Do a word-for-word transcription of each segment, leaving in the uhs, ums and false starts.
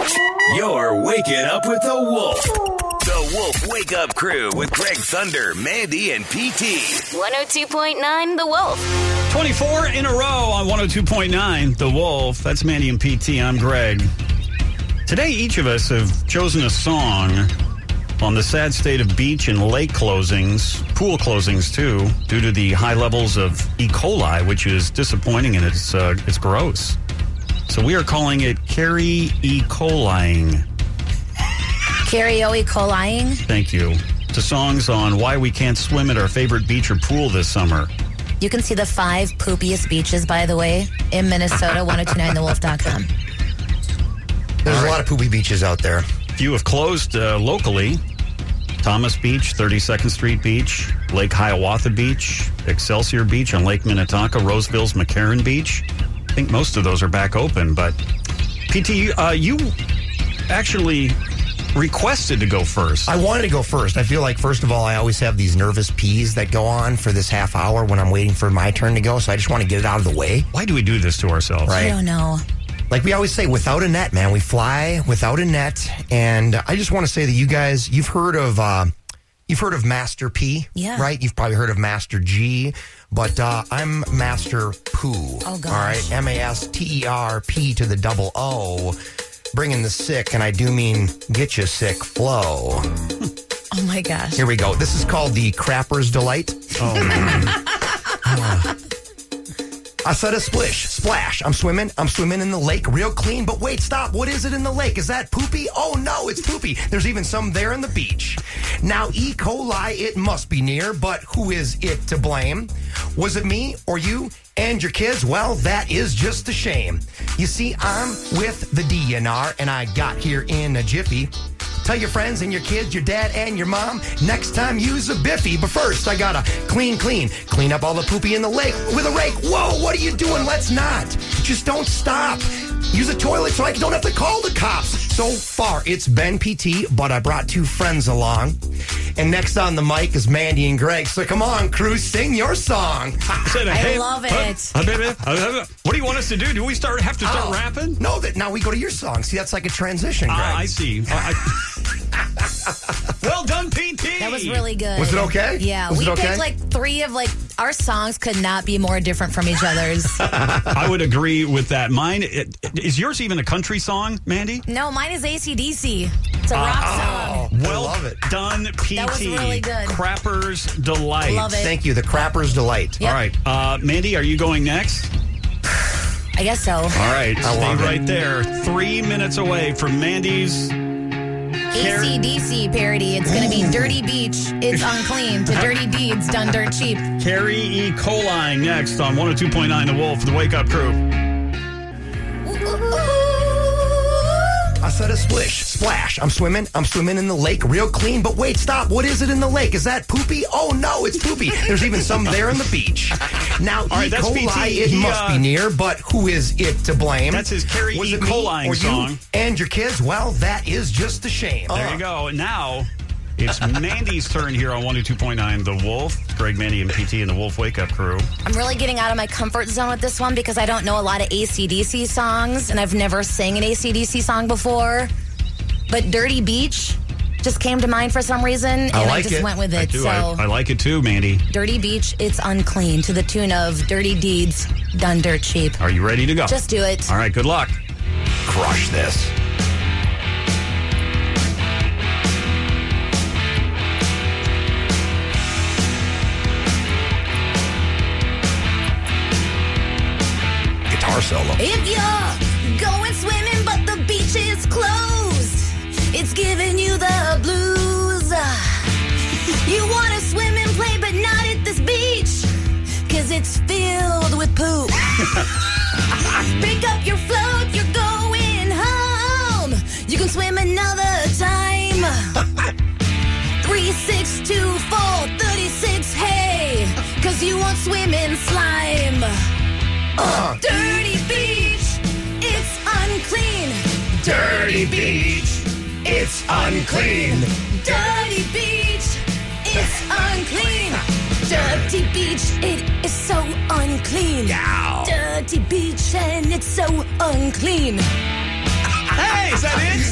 You're waking up with the Wolf. The Wolf Wake Up Crew with Greg Thunder, Mandy, and P T. one oh two point nine The Wolf. twenty-four in a row on one oh two point nine The Wolf. That's Mandy and P T. I'm Greg. Today, each of us have chosen a song on the sad state of beach and lake closings, pool closings too, due to the high levels of E. coli, which is disappointing and it's uh, it's gross. So we are calling it Carrie E. coliing. Carrie O. E. coliing? Thank you. To songs on why we can't swim at our favorite beach or pool this summer. You can see the five poopiest beaches, by the way, in Minnesota, ten twenty-nine the wolf dot com. There's right. a lot of poopy beaches out there. Few have closed uh, locally. Thomas Beach, thirty-second Street Beach, Lake Hiawatha Beach, Excelsior Beach on Lake Minnetonka, Roseville's McCarran Beach. I think most of those are back open, but P T, uh, you actually requested to go first. I wanted to go first. I feel like, first of all, I always have these nervous peas that go on for this half hour when I'm waiting for my turn to go, so I just want to get it out of the way. Why do we do this to ourselves? Right? I don't know. Like we always say, without a net, man. We fly without a net. And I just want to say that you guys, you've heard of uh, you've heard of Master P, yeah. right? You've probably heard of Master G, but uh, I'm Master Poo. Oh, gosh. All right, M A S T E R P to the double O, bringing the sick, and I do mean get you sick flow. Oh, my gosh. Here we go. This is called the Crapper's Delight. Oh, man. uh. I said a splish, splash. I'm swimming. I'm swimming in the lake real clean. But wait, stop. What is it in the lake? Is that poopy? Oh, no, it's poopy. There's even some there in the beach. Now, E. coli, it must be near. But who is it to blame? Was it me or you and your kids? Well, that is just a shame. You see, I'm with the D N R, and I got here in a jiffy. Tell your friends and your kids, your dad and your mom, next time use a Biffy. But first, I gotta clean, clean, clean up all the poopy in the lake with a rake. Whoa, what are you doing? Let's not. Just don't stop. Use a toilet so I don't have to call the cops. So far, it's been P T, but I brought two friends along. And next on the mic is Mandy and Greg. So come on, crew, sing your song. I love it. What do you want us to do? Do we start have to start Oh, rapping? No, that now we go to your song. See, that's like a transition, Greg. Ah, I see. Uh, I... Well done, P T. That was really good. Was it okay? Yeah, Was we it okay? picked like three of like, our songs could not be more different from each other's. I would agree with that. Mine, it, is yours even a country song, Mandy? No, mine is A C D C. It's a rock Oh, song. Well I love it. done, P T. That was really good. Crapper's Delight. Love it. Thank you. The Crapper's Delight. Yep. All right. Uh, Mandy, are you going next? I guess so. All right. I Stay love it. right there. Three minutes away from Mandy's. A C D C parody. It's going to be Dirty Beach. It's unclean. To Dirty Deeds done dirt cheap. Carrie E. coli next on one oh two point nine The Wolf, the Wake Up Crew. I said a splish, splash. I'm swimming. I'm swimming in the lake real clean. But wait, stop. What is it in the lake? Is that poopy? Oh, no, it's poopy. There's even some there in the beach. Now, right, E. that's coli, P T. it He, must uh, be near. But who is it to blame? That's his Carrie Was E. it me coli or song. You and your kids? Well, that is just a shame. There you go. Now, it's Mandy's turn here on one oh two point nine The Wolf. Greg, Mandy, and P T and the Wolf Wake Up Crew. I'm really getting out of my comfort zone with this one because I don't know a lot of A C D C songs, and I've never sang an A C D C song before. But Dirty Beach just came to mind for some reason, and I I, like just it. went with I it. do. So, I, I like it too, Mandy. Dirty Beach, it's unclean to the tune of Dirty Deeds done dirt cheap. Are you ready to go? Just do it. All right, good luck. Crush this. Guitar solo. If you're going swimming but the beach is closed, it's giving you the blues. You want to swim and play but not at this beach, cause it's filled with poop. Pick up your float, you're going home. You can swim another time. Three, six, two, four, thirty-six, hey, cause you won't swim in slime. Uh, Dirty beach, it's unclean. Dirty beach, it's unclean. Dirty beach, it's unclean. Dirty beach, it is so unclean. Ow. Dirty beach, and it's so unclean. Hey, is that it?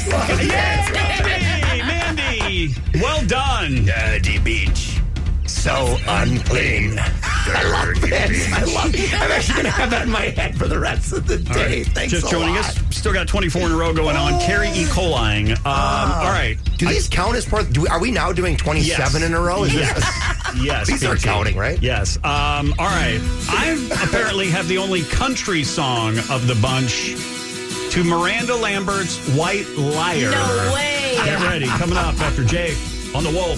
Yay, Mandy! Well done. Dirty beach. So unclean. I love this. I love it. I'm actually going to have that in my head for the rest of the day. Right. Thanks Just a joining lot. us. Still got twenty-four in a row going on. Oh. Carrie E. coli. Um, all right. Do I- these count as part? Do we, are we now doing twenty-seven Yes. in a row? Is Yes. this? Yes. These are P T. counting, right? Yes. Um, all right. I apparently have the only country song of the bunch to Miranda Lambert's White Liar. No way. Get ready. Coming up after Jay on the Wolf.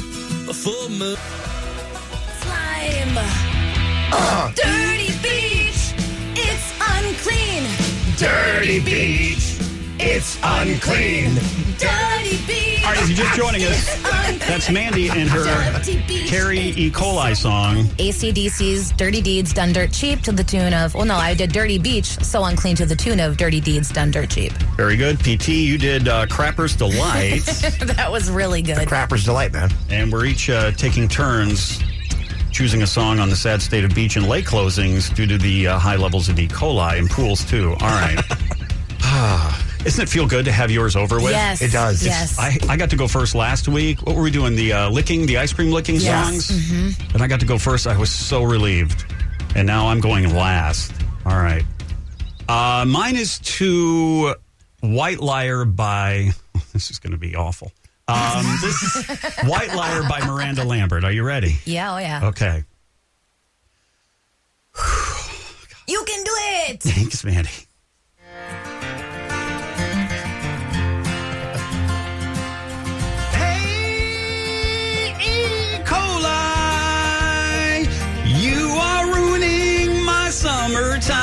Slime. Dirty beach. It's unclean. Dirty beach. It's unclean. Dirty beach. All right, if you're just joining us, It's unclean. that's Mandy and her Dirty beach. Carrie E. coli song. A C D C's Dirty Deeds Done Dirt Cheap to the tune of, well, no, I did Dirty Beach, So Unclean to the tune of Dirty Deeds Done Dirt Cheap. Very good. P T, you did uh, Crapper's Delight. That was really good. Crapper's Delight, man. And we're each uh, taking turns choosing a song on the sad state of beach and lake closings due to the uh, high levels of E. coli and pools, too. All right. Doesn't it feel good to have yours over with? Yes. It does. Yes. I, I got to go first last week. What were we doing? The uh, licking, the ice cream licking Yes. songs? Mm-hmm. And I got to go first. I was so relieved. And now I'm going last. All right. Uh, mine is to White Liar by, this is going to be awful. Um, this is White Liar by Miranda Lambert. Are you ready? Yeah, oh yeah. Okay. You can do it! Thanks, Mandy. Hey, E. coli, you are ruining my summertime.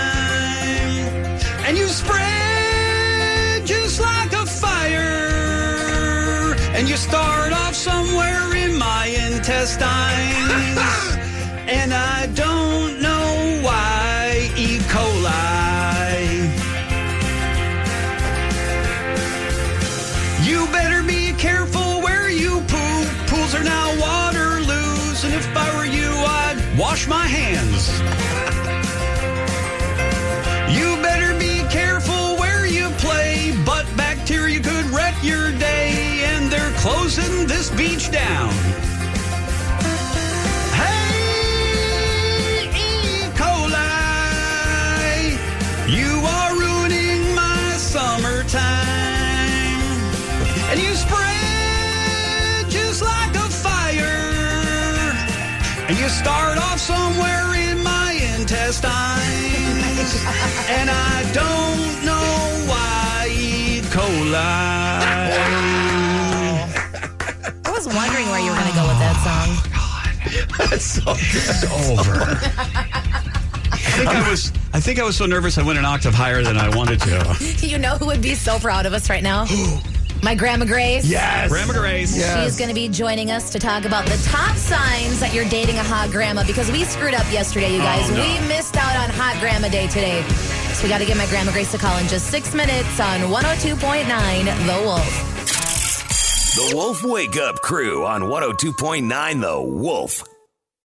And you spread just like a fire. And you start off somewhere in my intestines. And I don't know why, E. coli. You better be careful where you poop. Pools are now Waterloos, and if I were you, I'd wash my hands. You better be careful where you play. Butt bacteria could wreck your day, and they're closing this beach down. Hey, E. coli, you are ruining my summertime. And you spread just like a fire. And you start off somewhere in my intestines. And I don't know why, E. coli. I was wondering where you were going to go with that song. That's so good. It's over. I think I was I think I was so nervous I went an octave higher than I wanted to. You know who would be so proud of us right now? My Grandma Grace. Yes. Grandma Grace. Yes. She's going to be joining us to talk about the top signs that you're dating a hot grandma, because we screwed up yesterday, you guys. Oh, no. We missed out on Hot Grandma Day today. So we got to give my Grandma Grace a call in just six minutes on one oh two point nine The Wolf. The Wolf Wake Up Crew on one oh two point nine The Wolf.